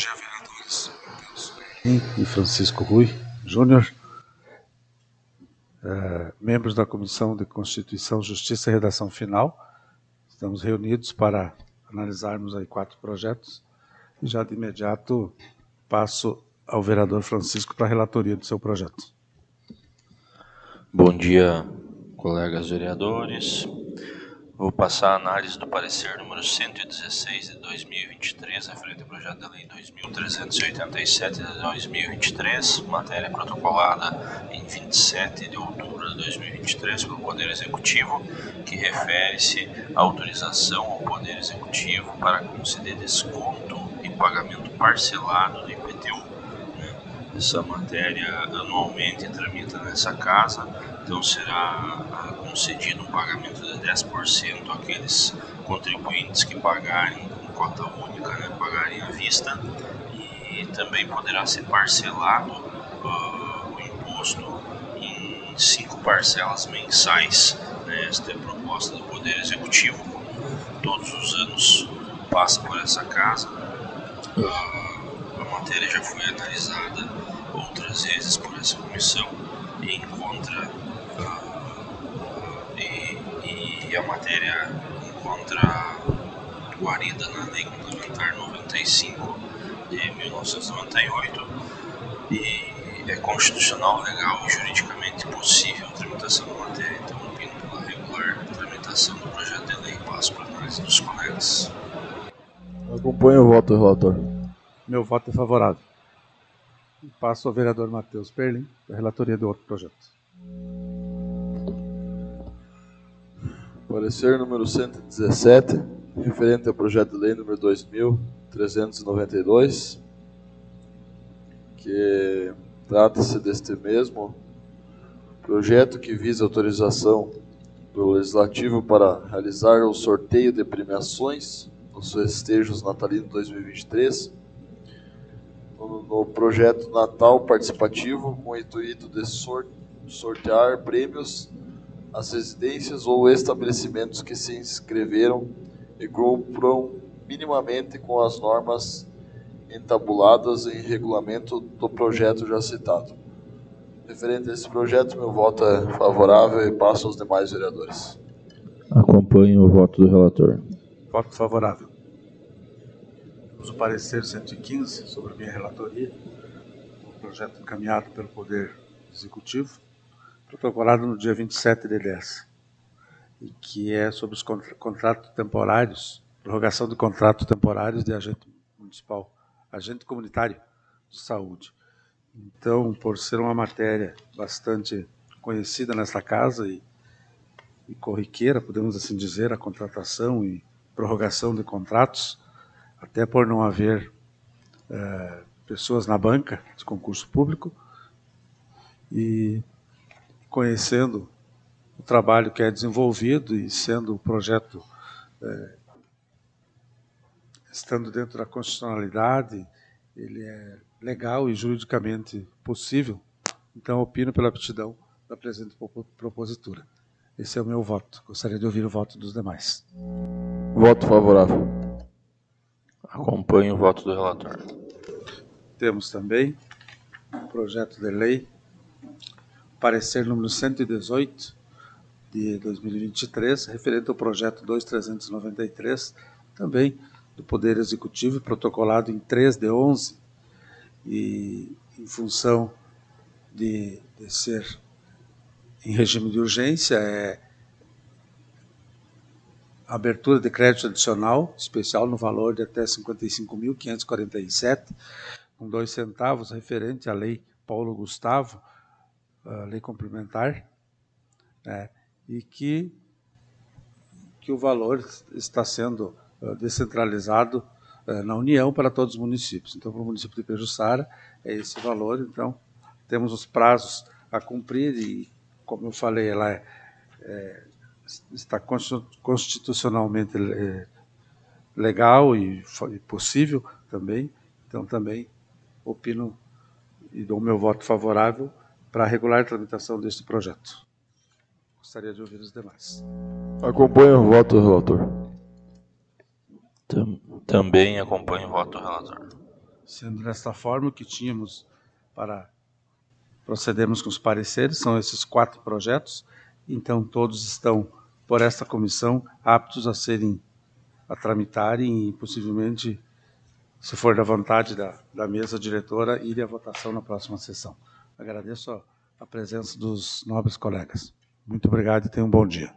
dia, vereadores. E Francisco Rui Júnior, membros da Comissão de Constituição, Justiça e Redação Final. Estamos reunidos para analisarmos aí 4 projetos. E já de imediato passo ao vereador Francisco para a relatoria do seu projeto. Bom dia, colegas vereadores. Vou passar a análise do parecer número 116 de 2023, referente ao projeto de lei 2387 de 2023, matéria protocolada em 27 de outubro de 2023 pelo Poder Executivo, que refere-se à autorização ao Poder Executivo para conceder desconto e pagamento parcelado do IPTU. Essa matéria anualmente tramita nessa casa, então será concedido um pagamento de 10% àqueles contribuintes que pagarem com cota única, pagarem à vista, e também poderá ser parcelado o imposto em 5 parcelas mensais. Esta é a proposta do Poder Executivo, como todos os anos passa por essa casa. A matéria já foi analisada outras vezes por essa comissão e a matéria encontra guarida na Lei Complementar 95 de 1998 e é constitucional, legal e juridicamente possível a tramitação da matéria. Então, opino pela regular tramitação do projeto de lei. Passo para a análise dos colegas. Acompanho o voto do relator. Meu voto é favorável. Passo ao vereador Matheus Perlin, da relatoria do outro projeto. Parecer número 117, referente ao projeto de lei número 2392, que trata-se deste mesmo projeto que visa autorização do Legislativo para realizar o sorteio de premiações nos festejos natalinos 2023, no projeto Natal Participativo, com o intuito de sortear prêmios às residências ou estabelecimentos que se inscreveram e cumpram minimamente com as normas entabuladas em regulamento do projeto já citado. Referente a esse projeto, meu voto é favorável e passo aos demais vereadores. Acompanho o voto do relator. Voto favorável. O parecer 115 sobre a minha relatoria, o projeto encaminhado pelo Poder Executivo, protocolado no dia 27 de 10, e que é sobre os contratos temporários, prorrogação de contratos temporários de agente municipal, agente comunitário de saúde. Então, por ser uma matéria bastante conhecida nesta casa e corriqueira, podemos assim dizer, a contratação e prorrogação de contratos, até por não haver pessoas na banca de concurso público, e conhecendo o trabalho que é desenvolvido e sendo o projeto, estando dentro da constitucionalidade, ele é legal e juridicamente possível, então opino pela aptidão da presente propositura. Esse é o meu voto. Gostaria de ouvir o voto dos demais. Voto favorável. Acompanho o voto do relator. Temos também o projeto de lei, parecer número 118 de 2023, referente ao projeto 2393, também do Poder Executivo, protocolado em 3 de 11, e em função de ser em regime de urgência, abertura de crédito adicional especial no valor de até R$ 55.547, com 2 centavos, referente à Lei Paulo Gustavo, a lei complementar, e que o valor está sendo descentralizado na União para todos os municípios. Então, para o município de Pejuçara, é esse valor. Então, temos os prazos a cumprir e, como eu falei, ela está constitucionalmente legal e possível também. Então, também opino e dou meu voto favorável para a regular tramitação deste projeto. Gostaria de ouvir os demais. Acompanho o voto do relator. Também acompanho o voto do relator. Sendo desta forma, o que tínhamos para procedermos com os pareceres são esses 4 projetos. Então, todos estão, por esta comissão, aptos a tramitarem e, possivelmente, se for da vontade da mesa diretora, ir à votação na próxima sessão. Agradeço a presença dos nobres colegas. Muito obrigado e tenham um bom dia.